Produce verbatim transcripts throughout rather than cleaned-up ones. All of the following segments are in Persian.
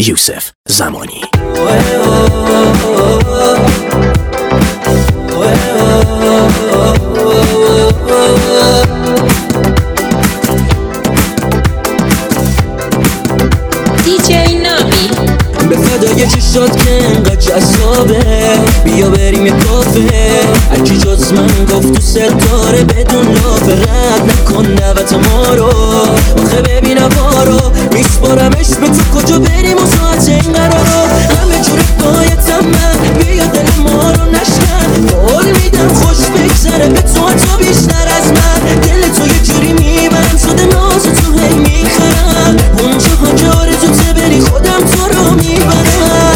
یوسف زمانی. دیجی نامی به فدای چشات که انقدر جذابه، بیا بریم یه کافه. هرکی جز من گفت تو ستاره بدون لافه، رد نکن دعوت ما رو. آخه ببین هوا رو میسپارمش به تو، کجا بریم و ساعت این قرارو. همه جور بایدم من، بیا دل ما رو نشکن. قول میدم خوش بگذره به تو، تو بیشتر از من. دل تو یه جوری میبرم شده ناز تو هی میخرم. اونجا ها که آرزوته بری خودم تو رو میبرم.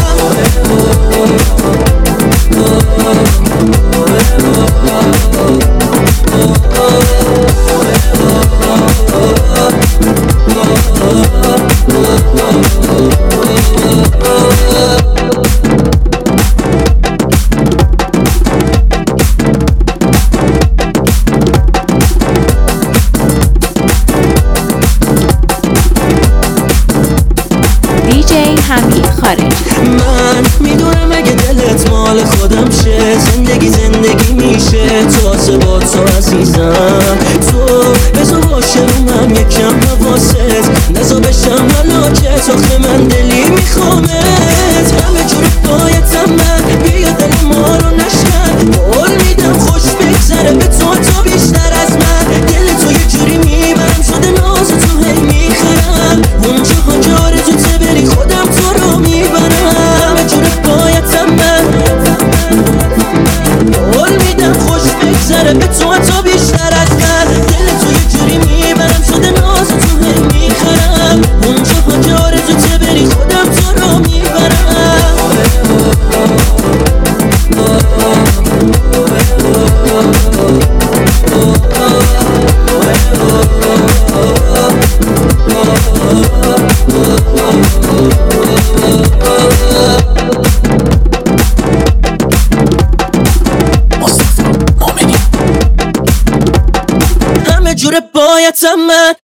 دیجی حمید خارج. من میدونم اگه دلت مال خودم شه، زندگی زندگی میشه تازه با تو عزیزم. تو بذار باشه رو من یکم حواست، نزا بشم حالا که تاخه من دلی میخوامت. همه جور بایدم من، بیا دل ما رو نشکن. قول میدم خوش بگذره به تو، تو بیشتر از من. دل تو یه جوری میبرم شده ناز تو هی میخرم. اونجا ها که آرزوته بری خودم تو رو میبرم. همه جور بایدم من، قول میدم خوش بگذره به تو، تو بیشتر از من. دل تو یه جوری میبرم شده ناز تو هی میخرم. اونجا ها که آرزوته بری خودم تو رو میبرم. همه جور بایدم من.